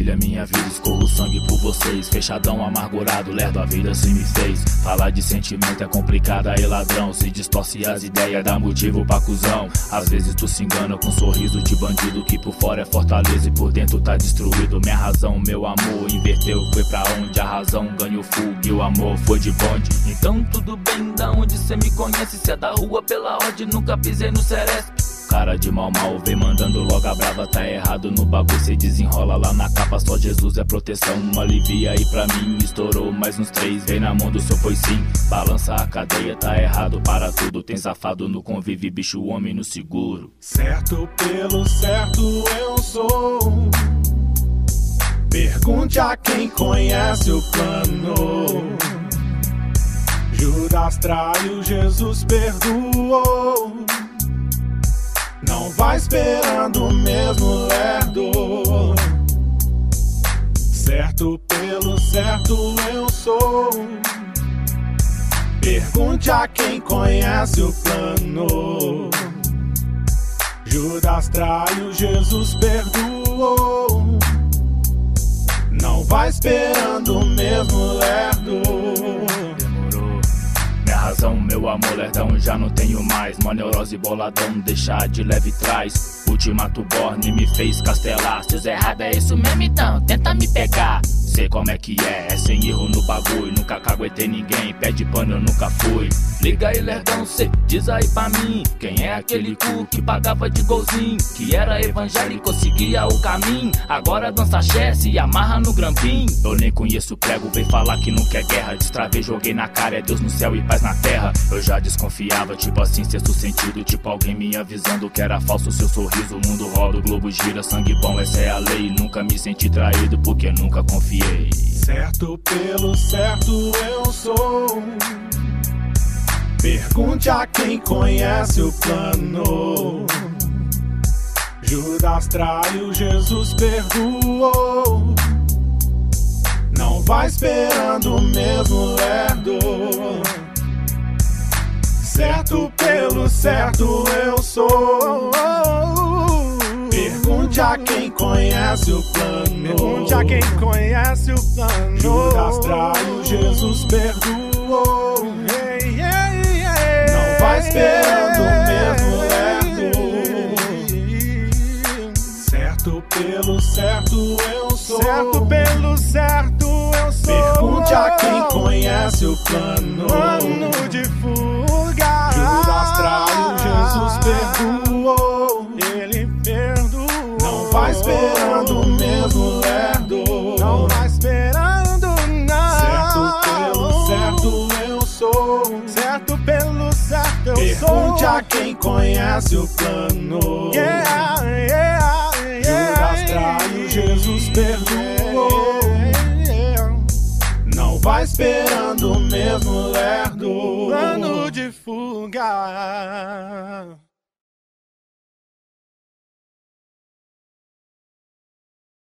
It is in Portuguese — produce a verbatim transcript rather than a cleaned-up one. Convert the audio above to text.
família, minha vida, escorro sangue por vocês. Fechadão, amargurado, lerdo, a vida assim me fez. Falar de sentimento é complicado, aí ladrão se distorce as ideias, dá motivo pra cuzão. Às vezes tu se engana com um sorriso de bandido, que por fora é fortaleza e por dentro tá destruído. Minha razão, meu amor, inverteu, foi pra onde a razão ganhou fuga e o amor foi de bonde. Então tudo bem, da onde cê me conhece? Cê é da rua pela ordem, nunca pisei no Ceresp. Cara de mal mal vem mandando logo a brava, tá errado no bagulho, cê desenrola lá na capa. Só Jesus é proteção, alivia aí pra mim. Estourou mais uns três, vem na mão do seu foi sim. Balança a cadeia, tá errado para tudo. Tem safado no convívio, bicho homem no seguro. Certo pelo certo eu sou. Pergunte a quem conhece o plano. Judas traiu, Jesus perdoou. Não vai esperando o mesmo lerdo. Certo pelo certo eu sou. Pergunte a quem conhece o plano. Judas traiu, Jesus perdoou. Não vai esperando o mesmo lerdo. Razão, meu amor, lerdão, já não tenho mais. Mó neurose, boladão, deixar de leve trás. Ultimato Borne me fez castelar. Seus errado é isso mesmo, então tenta me pegar. Sei como é que é, é sem erro no bagulho. Nunca caguetei ninguém, pede pano eu nunca fui. Liga aí, lerdão, cê diz aí pra mim. Quem é aquele cu que pagava de golzinho? Que era evangélico, seguia o caminho. Agora dança chess e amarra no grampim. Eu nem conheço prego, vem falar que não quer guerra. Destravei, joguei na cara, é Deus no céu e paz na terra. Eu já desconfiava, tipo assim, sexto sentido. Tipo alguém me avisando que era falso seu sorriso. O mundo roda, o globo gira, sangue bom, essa é a lei. Nunca me senti traído porque nunca confiei. Certo pelo certo eu sou. Pergunte a quem conhece o plano. Judas traiu, Jesus perdoou. Não vai esperando o mesmo lerdo. Certo pelo certo eu sou. Pergunte a quem conhece o plano. Pergunte a quem conhece o plano. Judas traiu, Jesus perdoou. Hey, hey, hey. Não vai esperando o mesmo lerdo. Certo pelo certo eu sou. Certo pelo certo eu sou. Pergunte a quem conhece o plano. Plano de fuga. Judas traiu, Jesus perdoou. Ele perdoou. Não vai esperando o mesmo lerdo. Não vai esperando nada. Certo pelo certo eu sou. Certo pelo certo eu sou. Pergunte a quem conhece o plano. Yeah, yeah, yeah. Judas traiu, Jesus perdoou. Não vai esperando o mesmo lerdo. Plano de fuga.